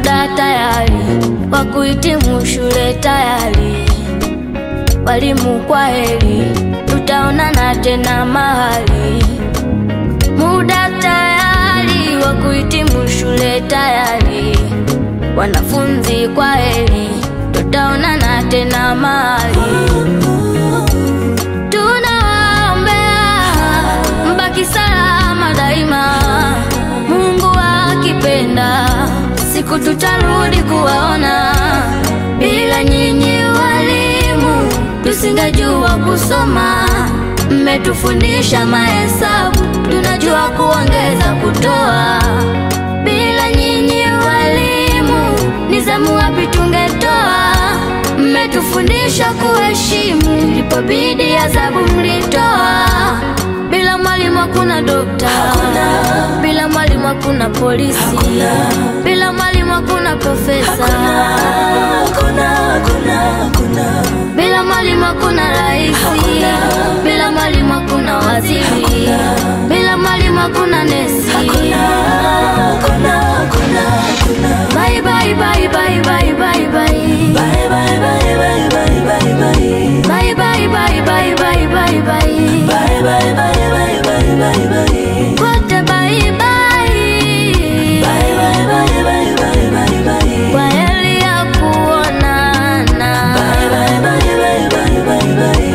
muda tayari wa kuhitimu shule tayari. Walimu kwa heri, tutaonana tena mahali. Muda tayari wa kuhitimu shule tayari. Wanafunzi kwa heri, tutaonana tena mahali. Tunawaombea mbaki salama daima, Mungu akipenda siku tutarudi kuwaona. Bila nyinyi walimu tusingejua kusoma, mmetufundisha mahesabu, tunajua kuongeza kutoa. Bila nyinyi walimu nizamu wapi tungetoa, mmetufundisha kuheshimu, ilipobidi adhabu mlitoa. Bila mwalimu hakuna dokta, bila mwalimu hakuna polisi, bila mwalimu hakuna profesa, bila mwalimu hakuna raisi, bila mwalimu hakuna waziri, bila mwalimu hakuna nesi. Bye bye bye bye bye bye bye. Bye bye bye bye bye bye bye. Bye bye bye bye bye bye bye. Bye bye bye bye bye bye bye. What a bye bye. Bye bye bye bye bye bye bye. Kwa heri ya kuonana. Bye bye bye bye bye bye bye.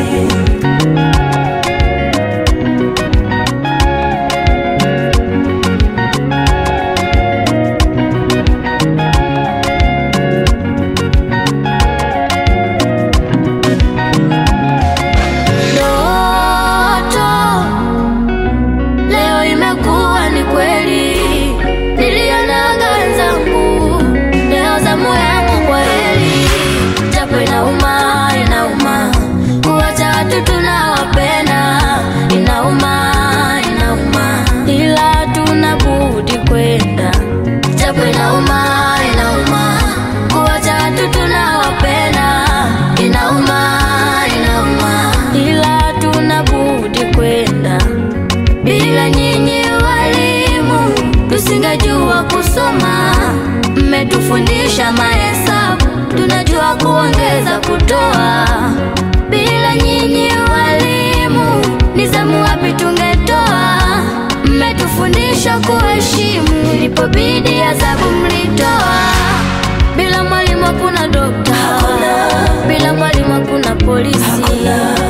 Bila nyinyi walimu tusingejua kusoma, mmetufundisha mahesabu, tunajua kuongeza kutoa. Bila nyinyi walimu nizamu wapi tungetoa, mmetufundisha kuheshimu, ilipobidi adhabu mlitoa. Bila mwalimu hakuna dokta, bila mwalimu hakuna polisi,